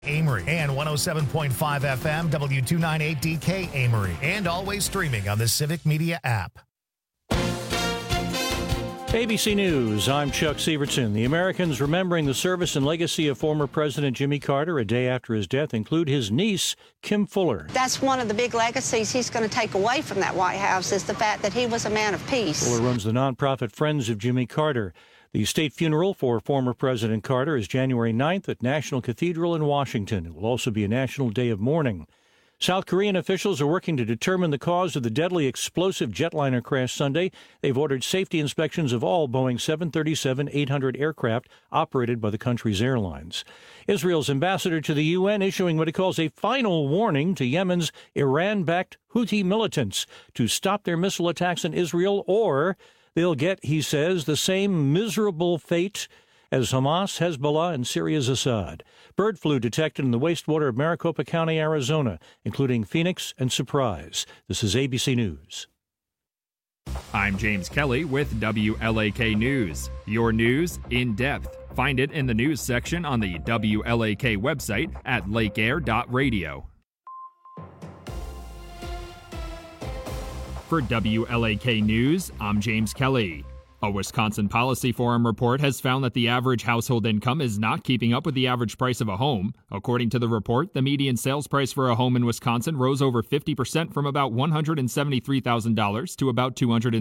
Amory and 107.5 FM W298DK Amory, and always streaming on the Civic Media app. ABC News, I'm Chuck Severson. The Americans remembering the service and legacy of former President Jimmy Carter a day after his death include his niece, Kim Fuller. That's one of the big legacies he's going to take away from that White House is the fact that he was a man of peace. Fuller runs the nonprofit Friends of Jimmy Carter. The state funeral for former President Carter is January 9th at National Cathedral in Washington. It will also be a national day of mourning. South Korean officials are working to determine the cause of the deadly explosive jetliner crash Sunday. They've ordered safety inspections of all Boeing 737-800 aircraft operated by the country's airlines. Israel's ambassador to the UN issuing what he calls a final warning to Yemen's Iran-backed Houthi militants to stop their missile attacks on Israel, or they'll get, he says, the same miserable fate as Hamas, Hezbollah, and Syria's Assad. Bird flu detected in the wastewater of Maricopa County, Arizona, including Phoenix and Surprise. This is ABC News. I'm James Kelly with WLAK News. Your news in depth. Find it in the news section on the WLAK website at lakeair.radio. For WLAK News, I'm James Kelly. A Wisconsin Policy Forum report has found that the average household income is not keeping up with the average price of a home. According to the report, the median sales price for a home in Wisconsin rose over 50% from about $173,000 to about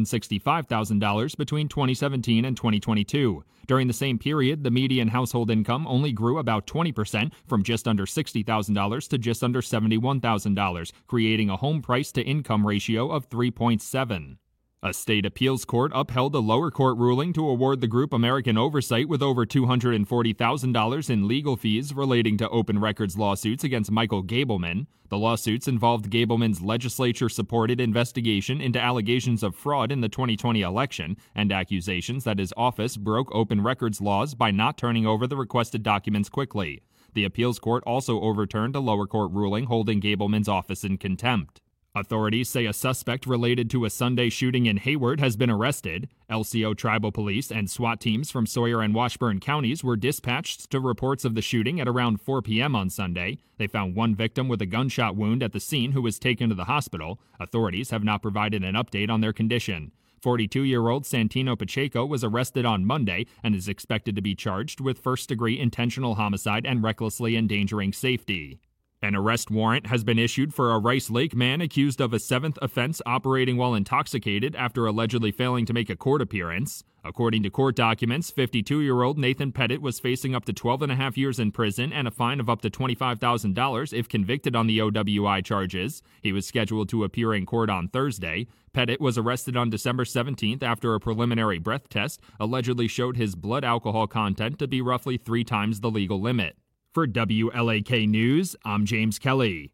$265,000 between 2017 and 2022. During the same period, the median household income only grew about 20% from just under $60,000 to just under $71,000, creating a home price to income ratio of 3.7. A state appeals court upheld a lower court ruling to award the group American Oversight with over $240,000 in legal fees relating to open records lawsuits against Michael Gableman. The lawsuits involved Gableman's legislature-supported investigation into allegations of fraud in the 2020 election and accusations that his office broke open records laws by not turning over the requested documents quickly. The appeals court also overturned a lower court ruling holding Gableman's office in contempt. Authorities say a suspect related to a Sunday shooting in Hayward has been arrested. LCO Tribal Police and SWAT teams from Sawyer and Washburn counties were dispatched to reports of the shooting at around 4 p.m. on Sunday. They found one victim with a gunshot wound at the scene who was taken to the hospital. Authorities have not provided an update on their condition. 42-year-old Santino Pacheco was arrested on Monday and is expected to be charged with first-degree intentional homicide and recklessly endangering safety. An arrest warrant has been issued for a Rice Lake man accused of a seventh offense operating while intoxicated after allegedly failing to make a court appearance. According to court documents, 52-year-old Nathan Pettit was facing up to 12.5 years in prison and a fine of up to $25,000 if convicted on the OWI charges. He was scheduled to appear in court on Thursday. Pettit was arrested on December 17th after a preliminary breath test allegedly showed his blood alcohol content to be roughly 3 times the legal limit. For WLAK News, I'm James Kelly.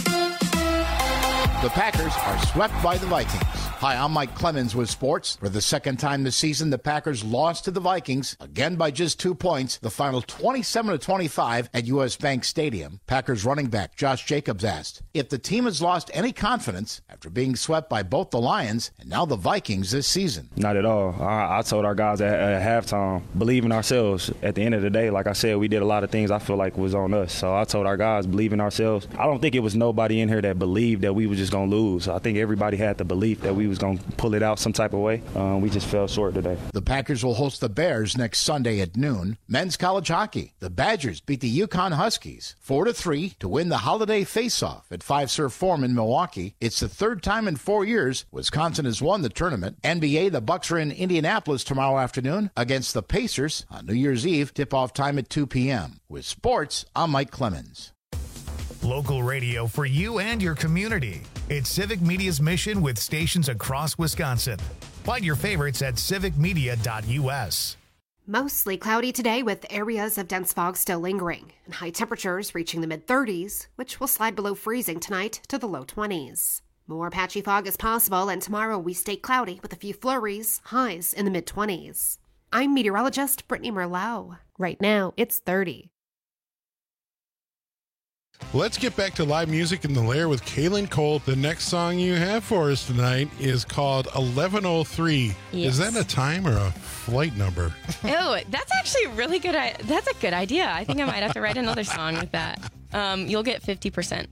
The Packers are swept by the Vikings. Hi, I'm Mike Clemens with sports. For the second time this season, the Packers lost to the Vikings, again by just 2 points, the final 27-25 at U.S. Bank Stadium. Packers running back Josh Jacobs asked if the team has lost any confidence after being swept by both the Lions and now the Vikings this season. Not at all. I told our guys at halftime, believe in ourselves. At the end of the day, like I said, we did a lot of things I feel like was on us. So I told our guys, believe in ourselves. I don't think it was nobody in here that believed that we were just going to lose. I think everybody had the belief that we was going to pull it out some type of way. We just fell short today. The Packers will host the Bears next Sunday at noon. Men's college hockey. The Badgers beat the Yukon Huskies 4-3 to win the holiday face-off at Five Surf Forum in Milwaukee. It's the third time in 4 years Wisconsin has won the tournament. NBA, the Bucks are in Indianapolis tomorrow afternoon against the Pacers on New Year's Eve. Tip-off time at 2 p.m. With sports, I'm Mike Clemens. Local radio for you and your community. It's Civic Media's mission with stations across Wisconsin. Find your favorites at civicmedia.us. Mostly cloudy today with areas of dense fog still lingering and high temperatures reaching the mid-30s, which will slide below freezing tonight to the low 20s. More patchy fog is possible, and tomorrow we stay cloudy with a few flurries, highs in the mid-20s. I'm meteorologist Brittany Merlot. Right now, it's 30. Let's get back to live music in the Lair with Kaylin Cole. The next song you have for us tonight is called 1103. Yes. Is that a time or a flight number? Oh, that's actually really good. That's a good idea. I think I might have to write another song with that. You'll get 50%.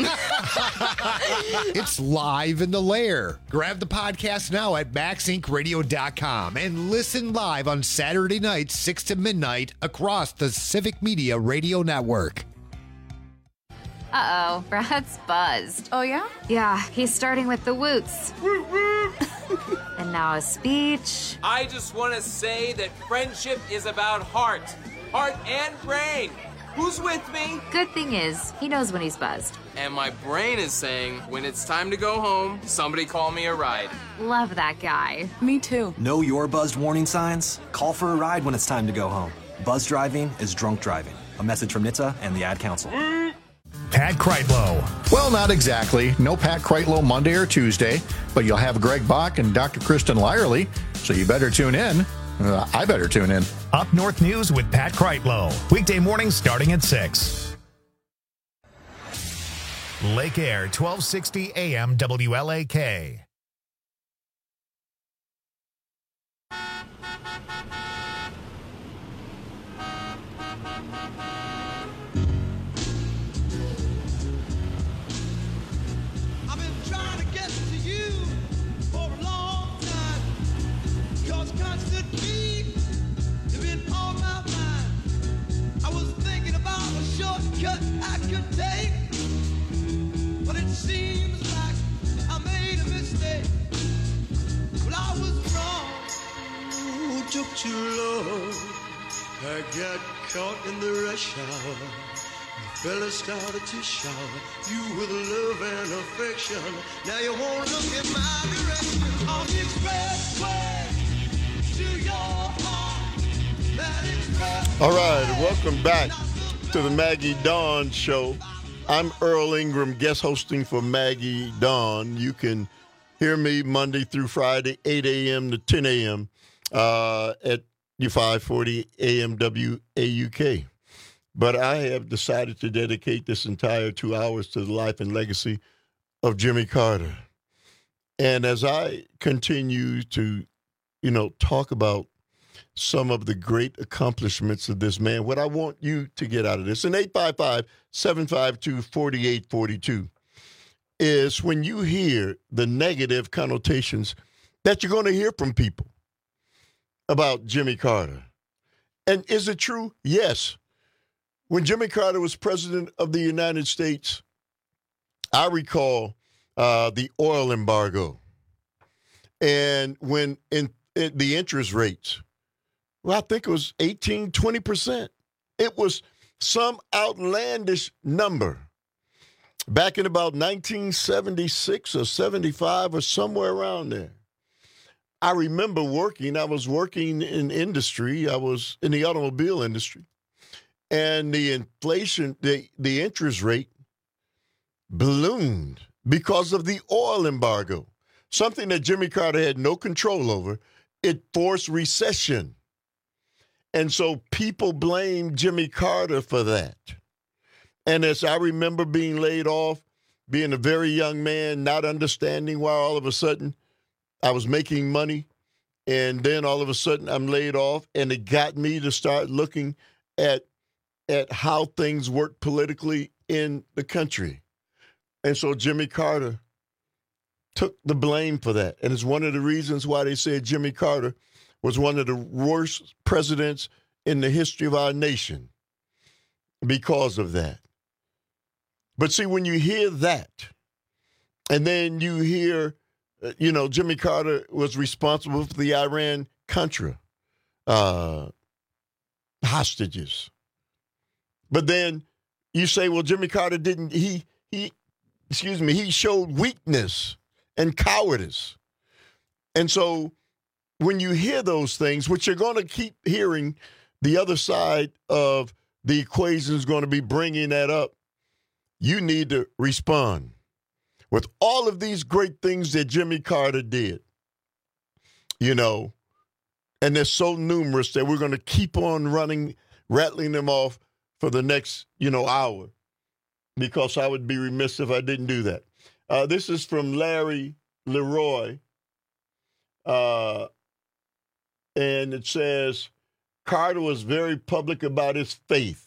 It's live in the Lair. Grab the podcast now at MaxIncRadio.com and listen live on Saturday nights, 6 to midnight, across the Civic Media Radio Network. Uh-oh, Brad's buzzed. Oh, yeah? Yeah, he's starting with the woots. And now a speech. I just want to say that friendship is about heart and brain. Who's with me? Good thing is, he knows when he's buzzed. And my brain is saying, when it's time to go home, somebody call me a ride. Love that guy. Me too. Know your buzzed warning signs? Call for a ride when it's time to go home. Buzz driving is drunk driving. A message from NHTSA and the Ad Council. Pat Kreitlow. Well, not exactly. No Pat Kreitlow Monday or Tuesday, but you'll have Greg Bach and Dr. Kristen Lyerly, so you better tune in. I better tune in. Up North News with Pat Kreitlow. Weekday mornings starting at 6. Lake Air, 1260 AM WLAK. Shortcut I could take, but it seems like I made a mistake. Well, I was wrong. Ooh, took too long. I got caught in the rush hour. The fella started to shower you with love and affection. Now you won't look in my direction on the expressway to your heart. That expressway. All right, welcome back to the Maggie Dawn Show. I'm Earl Ingram, guest hosting for Maggie Dawn. You can hear me Monday through Friday, 8 a.m. to 10 a.m. At your 540 AM WAUK. But I have decided to dedicate this entire 2 hours to the life and legacy of Jimmy Carter. And as I continue to, talk about some of the great accomplishments of this man, what I want you to get out of this, and 855-752-4842, is when you hear the negative connotations that you're going to hear from people about Jimmy Carter. And is it true? Yes. When Jimmy Carter was president of the United States, I recall the oil embargo. And when the interest rates, well, I think it was 18, 20%. It was some outlandish number. Back in about 1976 or 75 or somewhere around there. I remember I was working in industry. I was in the automobile industry. And the inflation, the interest rate ballooned because of the oil embargo, something that Jimmy Carter had no control over. It forced recession. And so people blame Jimmy Carter for that. And as I remember being laid off, being a very young man, not understanding why all of a sudden I was making money, and then all of a sudden I'm laid off, and it got me to start looking at how things work politically in the country. And so Jimmy Carter took the blame for that. And it's one of the reasons why they said Jimmy Carter was one of the worst presidents in the history of our nation because of that. But see, when you hear that, and then you hear, Jimmy Carter was responsible for the Iran-Contra hostages. But then you say, well, Jimmy Carter he showed weakness and cowardice. And so when you hear those things, which you're going to keep hearing, the other side of the equation is going to be bringing that up, you need to respond. With all of these great things that Jimmy Carter did, and they're so numerous that we're going to keep on rattling them off for the next, hour. because I would be remiss if I didn't do that. This is from Larry Leroy, and it says, Carter was very public about his faith.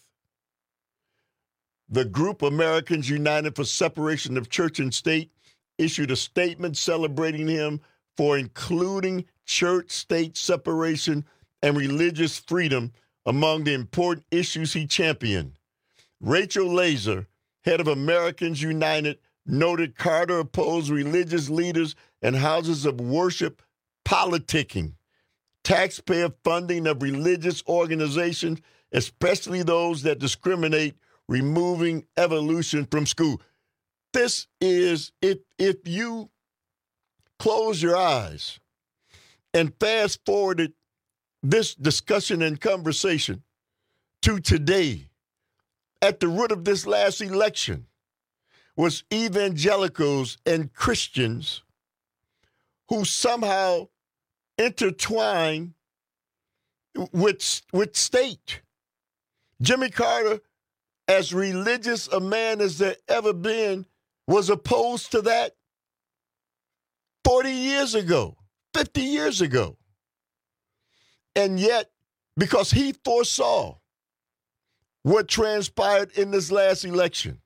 The group Americans United for Separation of Church and State issued a statement celebrating him for including church-state separation and religious freedom among the important issues he championed. Rachel Laser, head of Americans United, noted Carter opposed religious leaders and houses of worship politicking, taxpayer funding of religious organizations, especially those that discriminate, removing evolution from school. This is, if you close your eyes and fast forwarded this discussion and conversation to today, at the root of this last election was evangelicals and Christians who somehow intertwine with state. Jimmy Carter, as religious a man as there ever been, was opposed to that 40 years ago, 50 years ago. And yet, because he foresaw what transpired in this last election,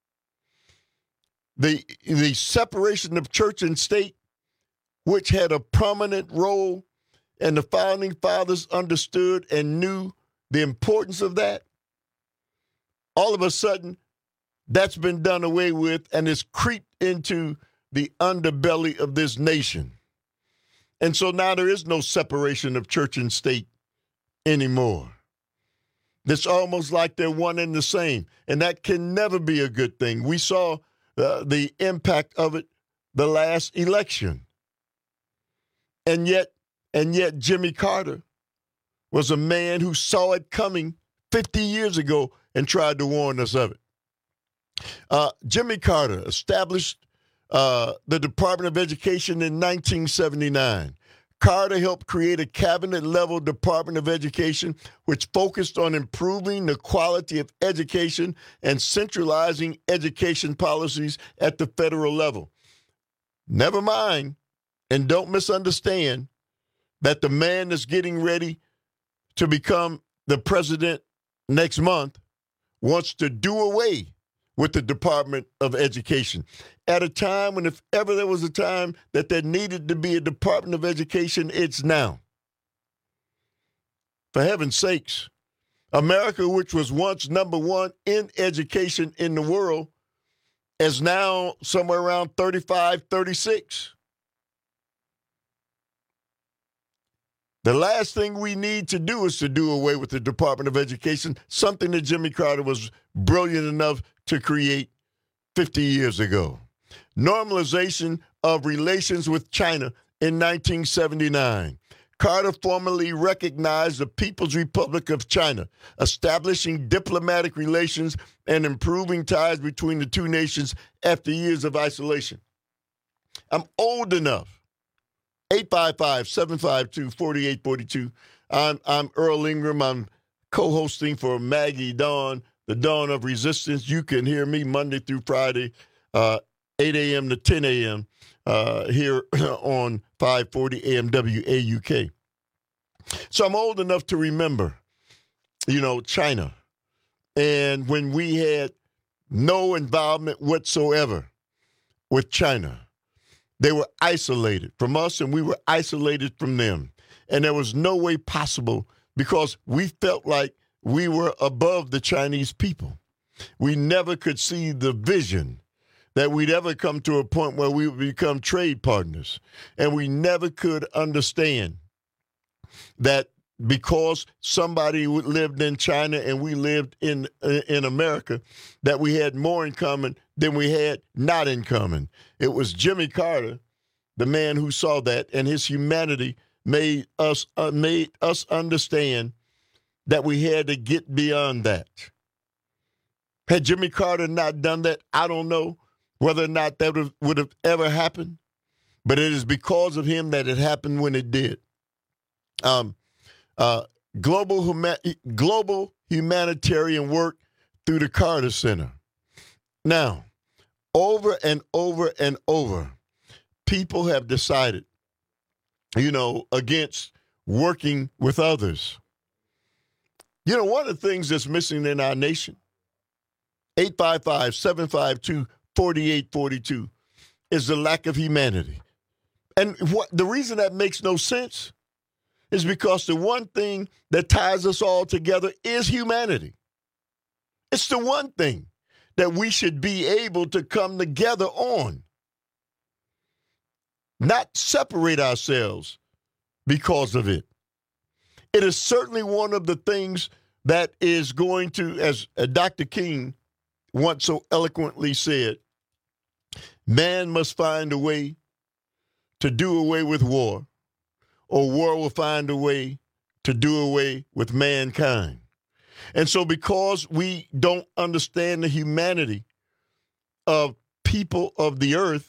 the separation of church and state, which had a prominent role, and the founding fathers understood and knew the importance of that, all of a sudden, that's been done away with and it's creeped into the underbelly of this nation. And so now there is no separation of church and state anymore. It's almost like they're one and the same, and that can never be a good thing. We saw the impact of it the last election. And yet Jimmy Carter was a man who saw it coming 50 years ago and tried to warn us of it. Jimmy Carter established the Department of Education in 1979. Carter helped create a cabinet-level Department of Education which focused on improving the quality of education and centralizing education policies at the federal level. Never mind, and don't misunderstand, that the man that's getting ready to become the president next month wants to do away with the Department of Education. At a time when, if ever there was a time that there needed to be a Department of Education, it's now. For heaven's sakes, America, which was once number one in education in the world, is now somewhere around 35, 36. The last thing we need to do is to do away with the Department of Education, something that Jimmy Carter was brilliant enough to create 50 years ago. Normalization of relations with China in 1979. Carter formally recognized the People's Republic of China, establishing diplomatic relations and improving ties between the two nations after years of isolation. I'm old enough. 855-752-4842. I'm Earl Ingram. I'm co-hosting for Maggie Dawn, the Dawn of Resistance. You can hear me Monday through Friday, 8 a.m. to 10 a.m. Here on 540 AM WAUK. So I'm old enough to remember, China. And when we had no involvement whatsoever with China, they were isolated from us and we were isolated from them. And there was no way possible because we felt like we were above the Chinese people. We never could see the vision that we'd ever come to a point where we would become trade partners. And we never could understand that because somebody lived in China and we lived in America, that we had more in common than we had not in common. It was Jimmy Carter, the man who saw that, and his humanity made us understand that we had to get beyond that. Had Jimmy Carter not done that, I don't know whether or not that would have ever happened, but it is because of him that it happened when it did. Global humanitarian work through the Carter Center. Now, over and over and over, people have decided, against working with others. One of the things that's missing in our nation, 855-752-4842, is the lack of humanity. And the reason that makes no sense is because the one thing that ties us all together is humanity. It's the one thing that we should be able to come together on, not separate ourselves because of it. It is certainly one of the things that is going to, as Dr. King once so eloquently said, man must find a way to do away with war, or war will find a way to do away with mankind. And so because we don't understand the humanity of people of the earth,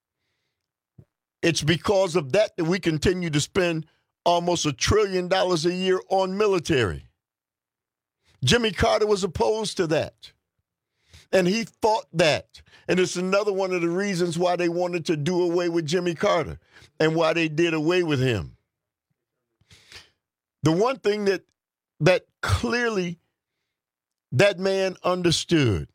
it's because of that we continue to spend almost $1 trillion a year on military. Jimmy Carter was opposed to that. And he fought that. And it's another one of the reasons why they wanted to do away with Jimmy Carter and why they did away with him. The one thing that clearly that man understood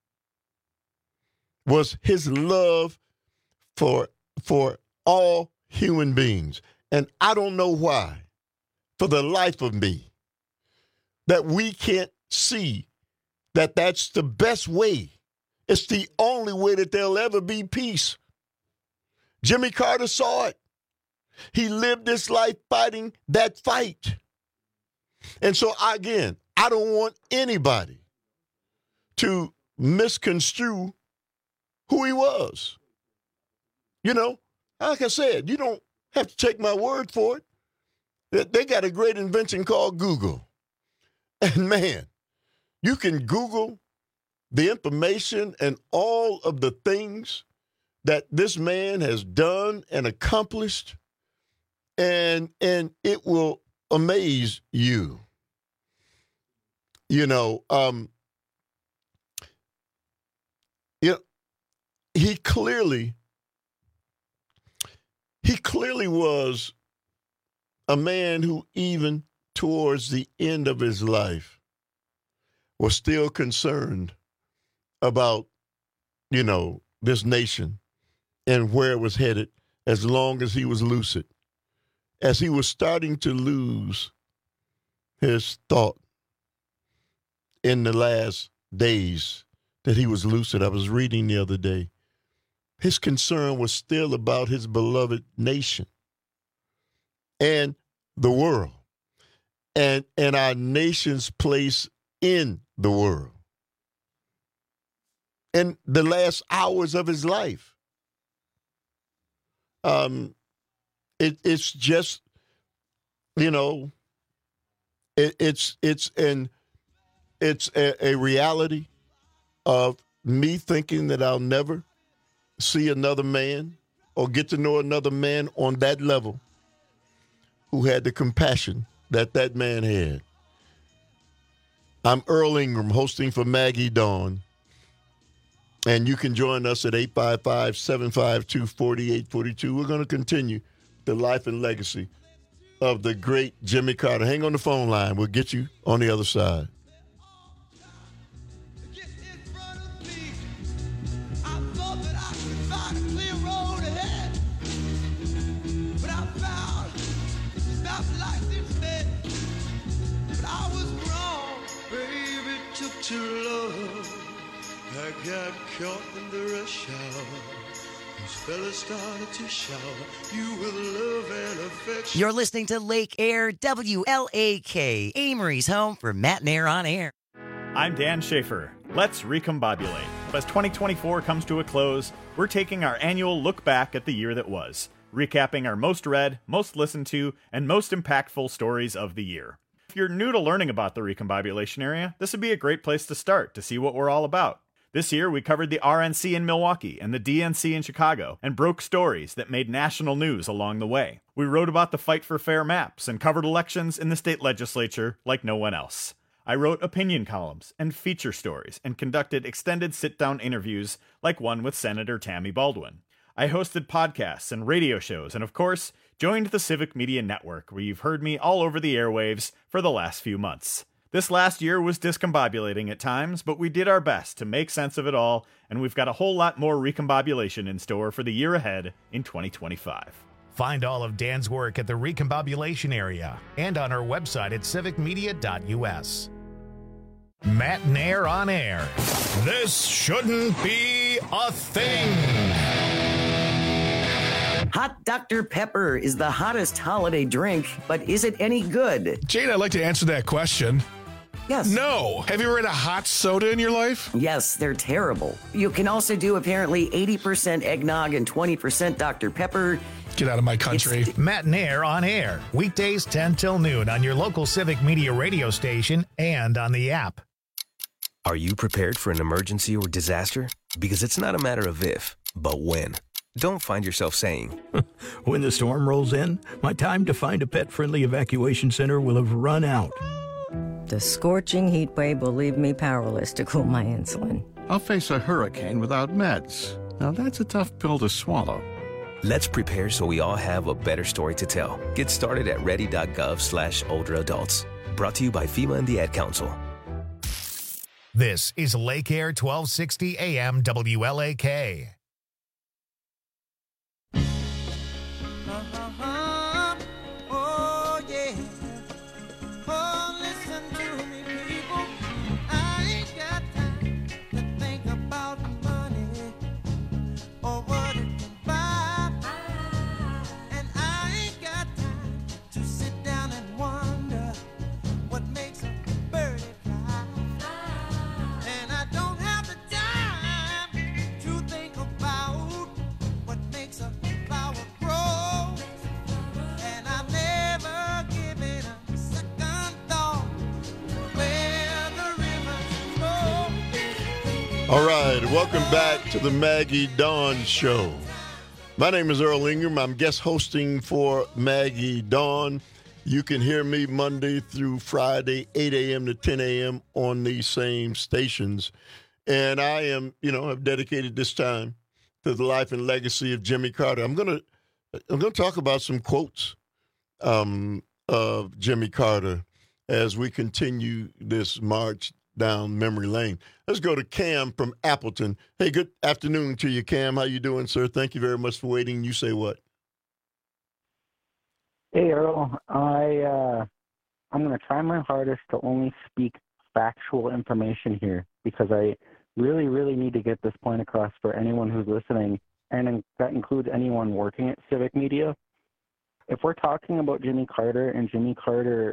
was his love for all human beings. And I don't know why, for the life of me, that we can't see that that's the best way. It's the only way that there'll ever be peace. Jimmy Carter saw it. He lived his life fighting that fight. And so, again, I don't want anybody to misconstrue who he was. Like I said, you don't have to take my word for it. They got a great invention called Google. And, man, you can Google the information and all of the things that this man has done and accomplished, and it will amaze you. He clearly was a man who, even towards the end of his life, was still concerned about, this nation and where it was headed, as long as he was lucid. As he was starting to lose his thought in the last days that he was lucid, I was reading the other day, his concern was still about his beloved nation and the world and our nation's place in the world. In the last hours of his life. It's just, it's a reality of me thinking that I'll never see another man or get to know another man on that level who had the compassion that man had. I'm Earl Ingram, hosting for Maggie Dawn. And you can join us at 855-752-4842. We're going to continue the life and legacy of the great Jimmy Carter. Hang on the phone line. We'll get you on the other side. I got caught in the rush hour. Those fellas started to shower you with love and affection. You're listening to Lake Air WLAK, Amory's home for Matt and Air on Air. I'm Dan Schaefer. Let's recombobulate. As 2024 comes to a close, we're taking our annual look back at the year that was, recapping our most read, most listened to, and most impactful stories of the year. If you're new to learning about the recombobulation area, this would be a great place to start to see what we're all about. This year, we covered the RNC in Milwaukee and the DNC in Chicago and broke stories that made national news along the way. We wrote about the fight for fair maps and covered elections in the state legislature like no one else. I wrote opinion columns and feature stories and conducted extended sit-down interviews like one with Senator Tammy Baldwin. I hosted podcasts and radio shows and, of course, joined the Civic Media Network, where you've heard me all over the airwaves for the last few months. This last year was discombobulating at times, but we did our best to make sense of it all, and we've got a whole lot more recombobulation in store for the year ahead in 2025. Find all of Dan's work at the Recombobulation area and on our website at civicmedia.us. Matt Nair on air. This shouldn't be a thing. Hot Dr. Pepper is the hottest holiday drink, but is it any good? Jane, I'd like to answer that question. Yes. No. Have you ever had a hot soda in your life? Yes, they're terrible. You can also do apparently 80% eggnog and 20% Dr. Pepper. Get out of my country. Matt Nair on air. Weekdays 10 till noon on your local Civic Media radio station and on the app. Are you prepared for an emergency or disaster? Because it's not a matter of if, but when. Don't find yourself saying, when the storm rolls in, my time to find a pet-friendly evacuation center will have run out. The scorching heat wave will leave me powerless to cool my insulin. I'll face a hurricane without meds. Now that's a tough pill to swallow. Let's prepare so we all have a better story to tell. Get started at ready.gov/older adults. Brought to you by FEMA and the Ad Council. This is Lake Air 1260 AM WLAK. Oh, yeah. Oh, listen to me, people. I ain't got time to think about money or what it can buy. And I ain't got time to sit down and wonder what makes a birdie fly. And I don't have the time to think about what makes a flower grow. And I've never given a second thought where the rivers flow. All right, welcome back to the Maggie Dawn Show. My name is Earl Ingram. I'm guest hosting for Maggie Dawn. You can hear me Monday through Friday, 8 a.m. to 10 a.m. on these same stations. And I am, I've dedicated this time to the life and legacy of Jimmy Carter. I'm gonna talk about some quotes of Jimmy Carter as we continue this march down memory lane. Let's go to Cam from Appleton. Hey, good afternoon to you, Cam. How you doing, sir? Thank you very much for waiting. You say what? Hey, Earl. I'm going to try my hardest to only speak factual information here because I really, really need to get this point across for anyone who's listening, and that includes anyone working at Civic Media. If we're talking about Jimmy Carter and Jimmy Carter,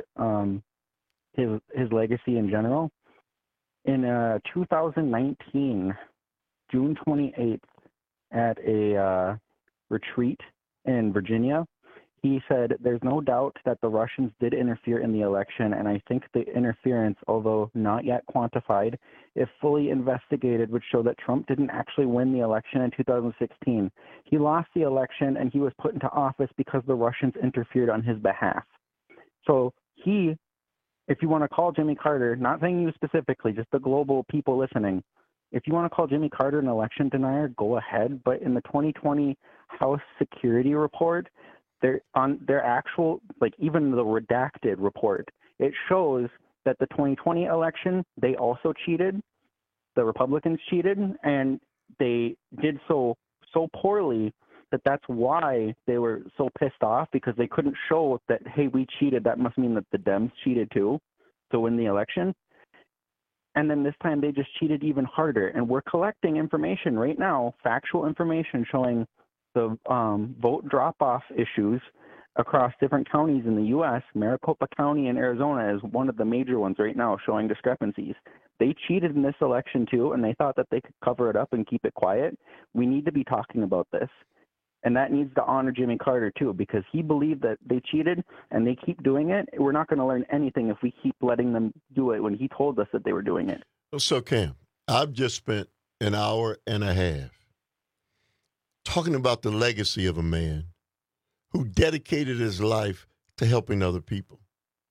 his legacy in general, in 2019, June 28th, at a retreat in Virginia, he said, "There's no doubt that the Russians did interfere in the election, and I think the interference, although not yet quantified, if fully investigated, would show that Trump didn't actually win the election in 2016. He lost the election, and he was put into office because the Russians interfered on his behalf." So if you want to call Jimmy Carter, not saying you specifically, just the global people listening, if you want to call Jimmy Carter an election denier, go ahead. But in the 2020 House Security Report, their actual, even the redacted report, it shows that the 2020 election, they also cheated. The Republicans cheated, and they did so poorly that's why they were so pissed off, because they couldn't show that, hey, we cheated. That must mean that the Dems cheated too to win the election. And then this time they just cheated even harder. And we're collecting information right now, factual information showing the vote drop-off issues across different counties in the U.S. Maricopa County in Arizona is one of the major ones right now showing discrepancies. They cheated in this election too, and they thought that they could cover it up and keep it quiet. We need to be talking about this. And that needs to honor Jimmy Carter too, because he believed that they cheated and they keep doing it. We're not going to learn anything if we keep letting them do it when he told us that they were doing it. So, Cam, I've just spent an hour and a half talking about the legacy of a man who dedicated his life to helping other people.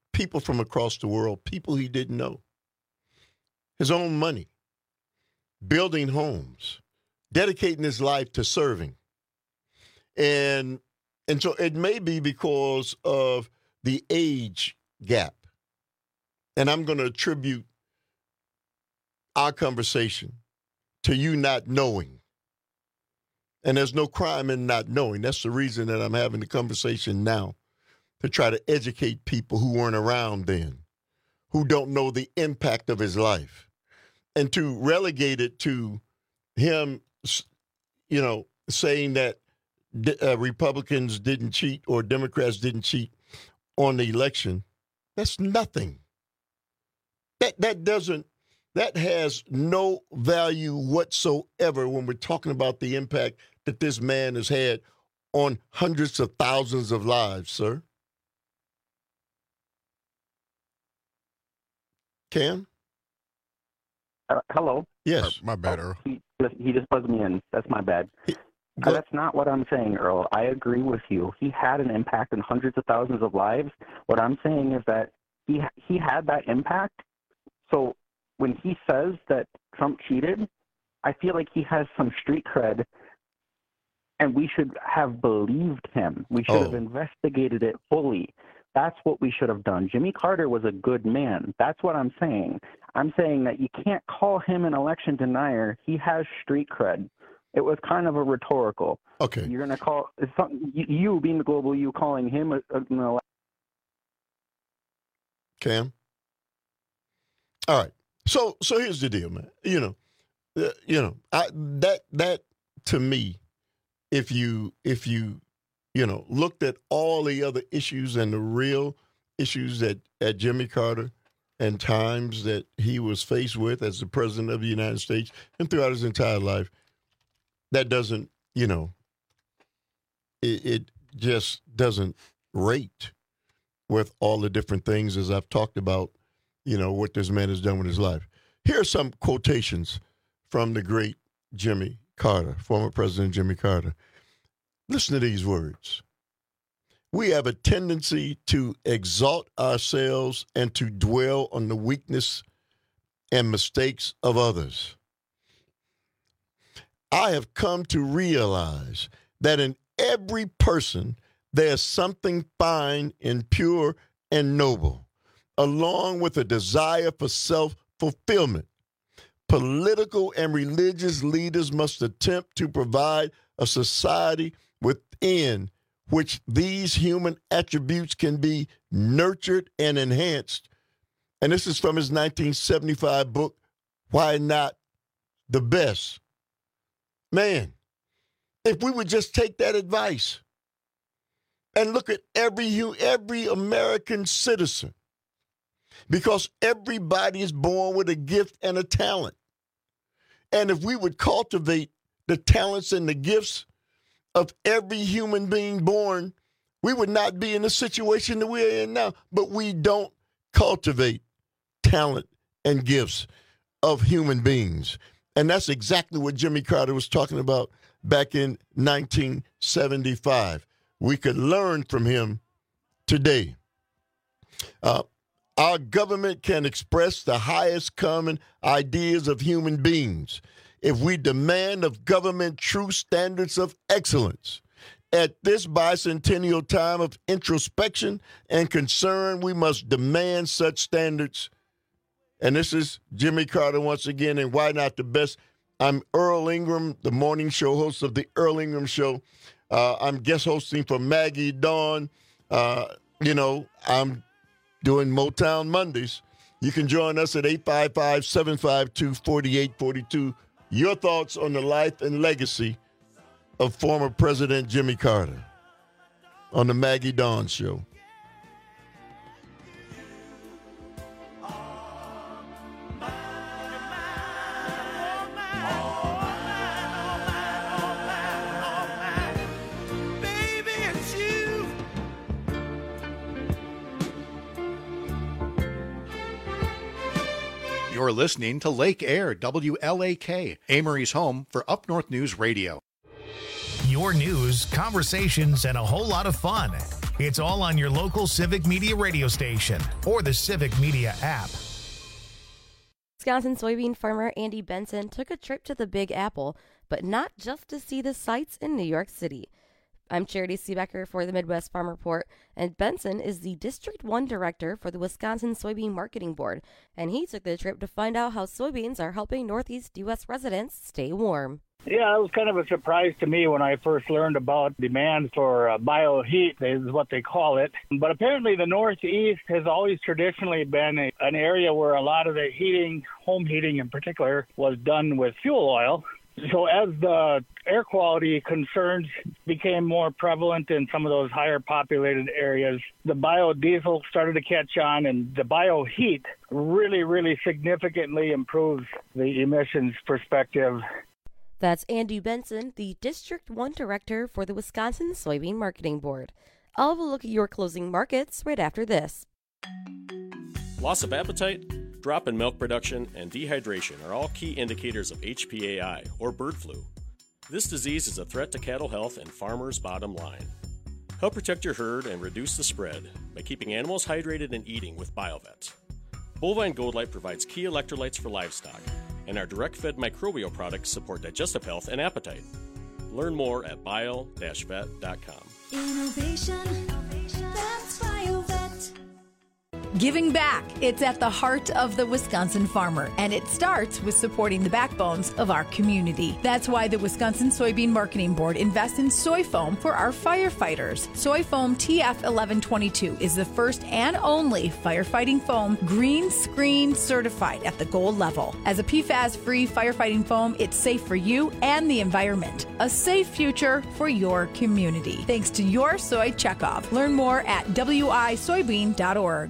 people from across the world, people he didn't know. His own money, building homes, dedicating his life to serving. And so it may be because of the age gap. And I'm going to attribute our conversation to you not knowing. And there's no crime in not knowing. That's the reason that I'm having the conversation now, to try to educate people who weren't around then, who don't know the impact of his life, and to relegate it to him, saying that Republicans didn't cheat or Democrats didn't cheat on the election. That's nothing. That has no value whatsoever when we're talking about the impact that this man has had on hundreds of thousands of lives, sir. Cam? Hello? Yes. My bad, Earl. He just buzzed me in. That's my bad. That's not what I'm saying, Earl. I agree with you. He had an impact on hundreds of thousands of lives. What I'm saying is that he had that impact. So when he says that Trump cheated, I feel like he has some street cred, and we should have believed him. We should have investigated it fully. That's what we should have done. Jimmy Carter was a good man. That's what I'm saying. I'm saying that you can't call him an election denier. He has street cred. It was kind of a rhetorical. Okay. You're going to call you being the global you, calling him an election. Cam? All right. So here's the deal, man. That to me, if you looked at all the other issues and the real issues that Jimmy Carter and times that he was faced with as the president of the United States and throughout his entire life, that doesn't, it just doesn't rate with all the different things as I've talked about, what this man has done with his life. Here are some quotations from the great Jimmy Carter, former President Jimmy Carter. Listen to these words. We have a tendency to exalt ourselves and to dwell on the weakness and mistakes of others. I have come to realize that in every person there's something fine and pure and noble, along with a desire for self-fulfillment. Political and religious leaders must attempt to provide a society within which these human attributes can be nurtured and enhanced. And this is from his 1975 book, Why Not the Best? Man, if we would just take that advice and look at every American citizen, because everybody is born with a gift and a talent. And if we would cultivate the talents and the gifts of every human being born, we would not be in the situation that we're in now. But we don't cultivate talent and gifts of human beings. And that's exactly what Jimmy Carter was talking about back in 1975. We could learn from him today. Our government can express the highest common ideas of human beings if we demand of government true standards of excellence. At this bicentennial time of introspection and concern, we must demand such standards. And this is Jimmy Carter once again, and Why Not the Best? I'm Earl Ingram, the morning show host of the Earl Ingram Show. I'm guest hosting for Maggie Dawn. I'm doing Motown Mondays. You can join us at 855-752-4842. Your thoughts on the life and legacy of former President Jimmy Carter on the Maggie Dawn Show. You're listening to Lake Air, WLAK, Amory's home for Up North News Radio. Your news, conversations, and a whole lot of fun. It's all on your local Civic Media radio station or the Civic Media app. Wisconsin soybean farmer Andy Benson took a trip to the Big Apple, but not just to see the sights in New York City. I'm Charity Seebecker for the Midwest Farm Report, and Benson is the District 1 Director for the Wisconsin Soybean Marketing Board, and he took the trip to find out how soybeans are helping Northeast U.S. residents stay warm. Yeah, it was kind of a surprise to me when I first learned about demand for bioheat, is what they call it. But apparently the Northeast has always traditionally been an area where a lot of the heating, home heating in particular, was done with fuel oil. So as the air quality concerns became more prevalent in some of those higher populated areas, the biodiesel started to catch on, and the bioheat really significantly improves the emissions perspective. That's Andy Benson, the District 1 Director for the Wisconsin Soybean Marketing Board. I'll have a look at your closing markets right after this. Loss of appetite, drop in milk production, and dehydration are all key indicators of HPAI, or bird flu. This disease is a threat to cattle health and farmers' bottom line. Help protect your herd and reduce the spread by keeping animals hydrated and eating with BioVet. Bovine Gold Light provides key electrolytes for livestock, and our direct-fed microbial products support digestive health and appetite. Learn more at bio-vet.com. Innovation, that's BioVet. Giving back. It's at the heart of the Wisconsin farmer, and it starts with supporting the backbones of our community. That's why the Wisconsin Soybean Marketing Board invests in soy foam for our firefighters. Soy foam TF1122 is the first and only firefighting foam green screen certified at the gold level. As a PFAS-free firefighting foam, it's safe for you and the environment. A safe future for your community. Thanks to your soy checkoff. Learn more at wisoybean.org.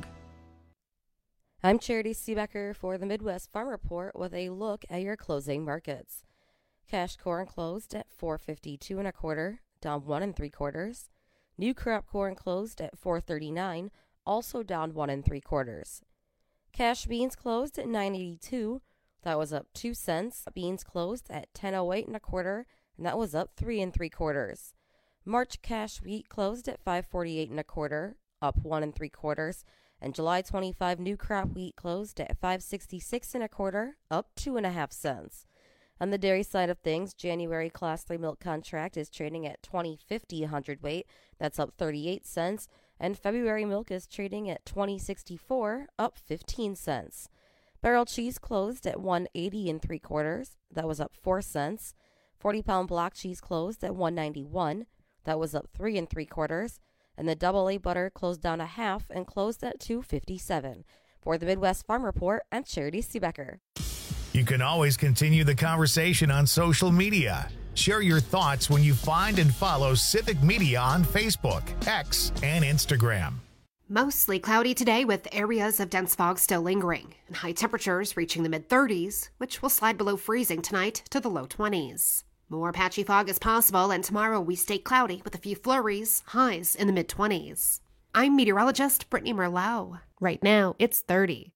I'm Charity Seebecker for the Midwest Farm Report with a look at your closing markets. Cash corn closed at $4.52 1/4, down 1 3/4. New crop corn closed at $4.39, also down 1 3/4. Cash beans closed at $9.82, that was up 2 cents. Beans closed at $10.08 1/4, and that was up 3 3/4. March cash wheat closed at $5.48 1/4, up 1 3/4. And July 25 new crop wheat closed at $5.66 1/4, up 2.5 cents. On the dairy side of things, January Class 3 milk contract is trading at $20.50 a hundredweight, that's up 38 cents. And February milk is trading at $20.64, up 15 cents. Barrel cheese closed at $1.80 3/4, that was up 4 cents. 40-pound block cheese closed at $1.91, that was up 3 3/4. And the AA butter closed down 1/2 and closed at $2.57. For the Midwest Farm Report, I'm Charity Seebecker. You can always continue the conversation on social media. Share your thoughts when you find and follow Civic Media on Facebook, X, and Instagram. Mostly cloudy today with areas of dense fog still lingering, and high temperatures reaching the mid-30s, which will slide below freezing tonight to the low 20s. More patchy fog is possible, and tomorrow we stay cloudy with a few flurries, highs in the mid-20s. I'm meteorologist Brittany Merlot. Right now, it's 30.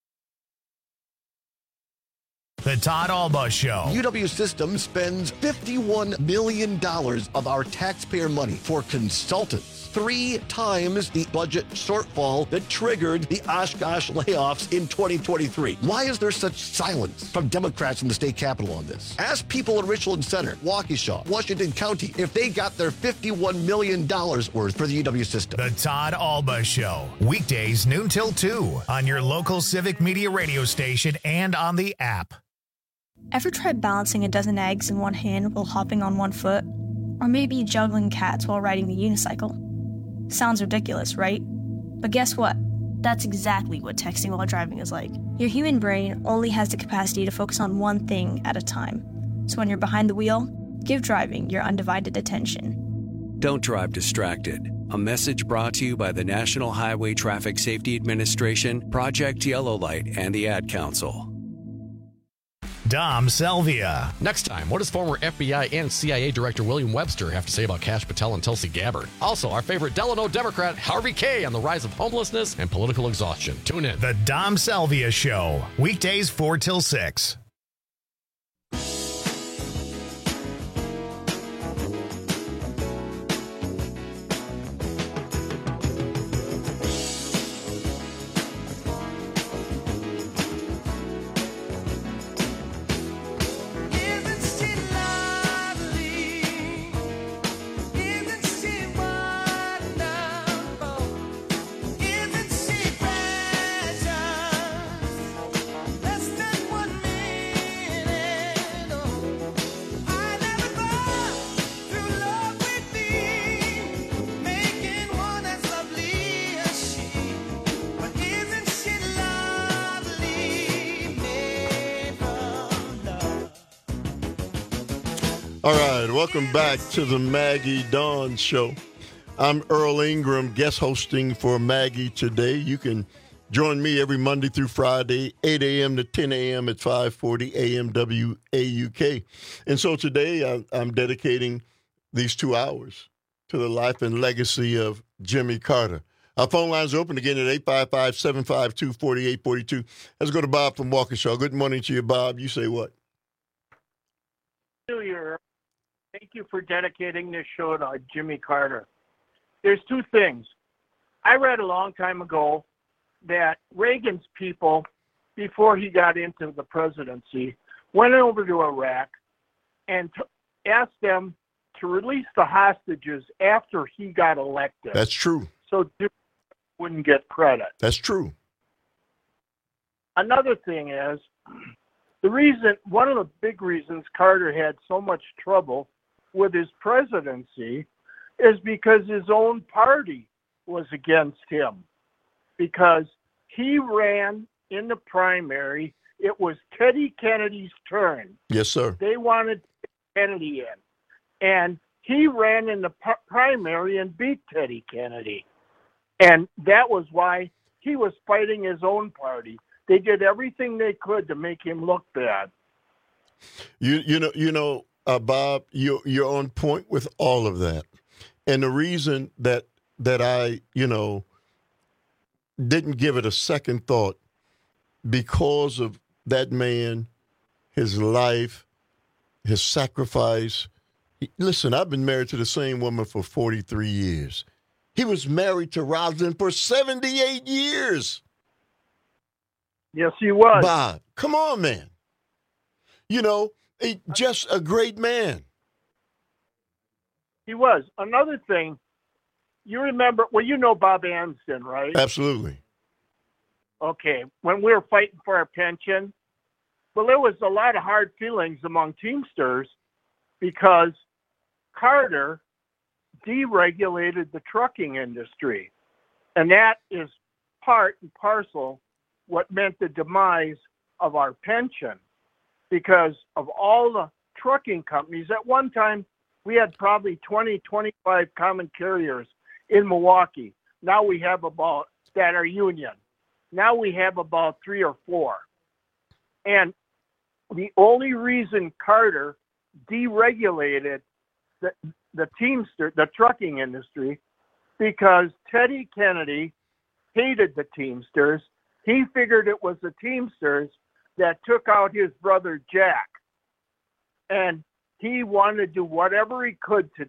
The Todd Alba Show. UW Systems spends $51 million of our taxpayer money for consultants. 3 times the budget shortfall that triggered the Oshkosh layoffs in 2023. Why is there such silence from Democrats in the state capitol on this? Ask people in Richland Center, Waukesha, Washington County, if they got their $51 million worth for the UW system. The Todd Alba Show. Weekdays noon till 2 on your local Civic Media radio station and on the app. Ever tried balancing a dozen eggs in one hand while hopping on one foot? Or maybe juggling cats while riding the unicycle? Sounds ridiculous, right? But guess what? That's exactly what texting while driving is like. Your human brain only has the capacity to focus on one thing at a time. So when you're behind the wheel, give driving your undivided attention. Don't drive distracted. A message brought to you by the National Highway Traffic Safety Administration, Project Yellow Light, and the Ad Council. Dom Selvia. Next time, what does former FBI and CIA Director William Webster have to say about Kash Patel and Tulsi Gabbard? Also, our favorite Delano Democrat, Harvey Kaye, on the rise of homelessness and political exhaustion. Tune in. The Dom Selvia Show. Weekdays 4 till 6. All right, welcome back to the Maggie Dawn Show. I'm Earl Ingram, guest hosting for Maggie today. You can join me every Monday through Friday, 8 a.m. to 10 a.m. at 540 AM WAUK. And so today I'm dedicating these 2 hours to the life and legacy of Jimmy Carter. Our phone lines are open again at 855-752-4842. Let's go to Bob from Waukesha. Good morning to you, Bob. You say what? New Year. Thank you for dedicating this show to Jimmy Carter. There's two things. I read a long time ago that Reagan's people, before he got into the presidency, went over to Iraq and asked them to release the hostages after he got elected. That's true. So Jimmy wouldn't get credit. That's true. Another thing is, one of the big reasons Carter had so much trouble with his presidency is because his own party was against him. Because he ran in the primary, it was Teddy Kennedy's turn. Yes, sir. They wanted Kennedy in. And he ran in the primary and beat Teddy Kennedy. And that was why he was fighting his own party. They did everything they could to make him look bad. Bob, you're on point with all of that. And the reason that I, didn't give it a second thought, because of that man, his life, his sacrifice. Listen, I've been married to the same woman for 43 years. He was married to Rosalind for 78 years. Yes, he was. Bob, come on, man. Just a great man. He was. Another thing, you remember, you know Bob Anston, right? Absolutely. Okay. When we were fighting for our pension, well, there was a lot of hard feelings among Teamsters because Carter deregulated the trucking industry. And that is part and parcel what meant the demise of our pension, because of all the trucking companies. At one time, we had probably 20, 25 common carriers in Milwaukee. Now we have about, that are union. Now we have about 3 or 4. And the only reason Carter deregulated the trucking industry, because Teddy Kennedy hated the Teamsters. He figured it was the Teamsters that took out his brother Jack. And he wanted to do whatever he could to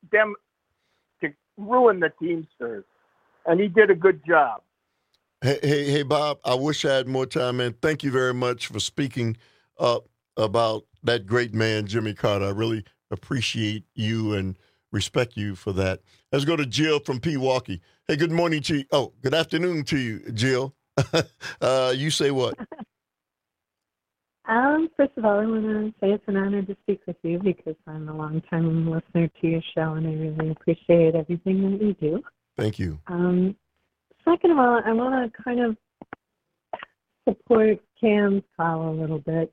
ruin the Teamsters. And he did a good job. Hey, Bob, I wish I had more time, man. Thank you very much for speaking up about that great man, Jimmy Carter. I really appreciate you and respect you for that. Let's go to Jill from Pewaukee. Hey, good morning to you. Oh, good afternoon to you, Jill. You say what? First of all, I want to say it's an honor to speak with you because I'm a long-time listener to your show, and I really appreciate everything that you do. Thank you. Second of all, I want to kind of support Cam's call a little bit.